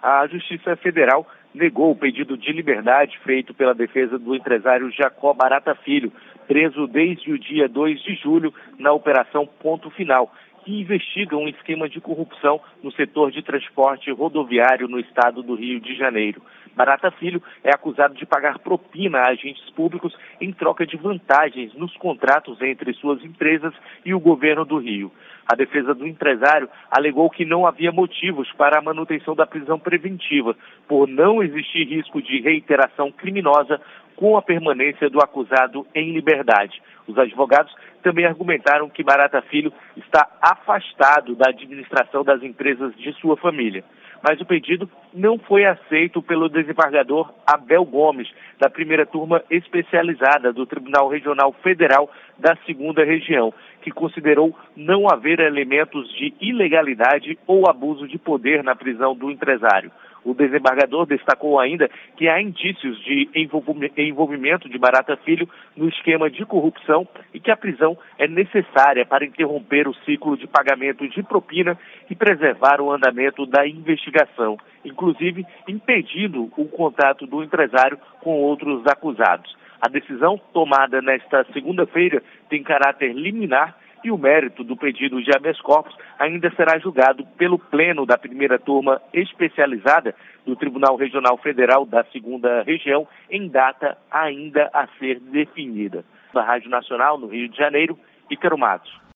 a Justiça Federal negou o pedido de liberdade feito pela defesa do empresário Jacó Barata Filho, preso desde o dia 2 de julho na Operação Ponto Final, que investiga um esquema de corrupção no setor de transporte rodoviário no estado do Rio de Janeiro. Barata Filho é acusado de pagar propina a agentes públicos em troca de vantagens nos contratos entre suas empresas e o governo do Rio. A defesa do empresário alegou que não havia motivos para a manutenção da prisão preventiva, por não existir risco de reiteração criminosa com a permanência do acusado em liberdade. Os advogados também argumentaram que Barata Filho está afastado da administração das empresas de sua família. Mas o pedido não foi aceito pelo desembargador Abel Gomes, da primeira turma especializada do Tribunal Regional Federal da 2ª Região, que considerou não haver elementos de ilegalidade ou abuso de poder na prisão do empresário. O desembargador destacou ainda que há indícios de envolvimento de Barata Filho no esquema de corrupção e que a prisão é necessária para interromper o ciclo de pagamento de propina e preservar o andamento da investigação, inclusive impedindo o contato do empresário com outros acusados. A decisão tomada nesta segunda-feira tem caráter liminar e o mérito do pedido de habeas corpus ainda será julgado pelo Pleno da primeira turma especializada do Tribunal Regional Federal da 2ª Região, em data ainda a ser definida. Da Rádio Nacional, no Rio de Janeiro, Ícaro Matos.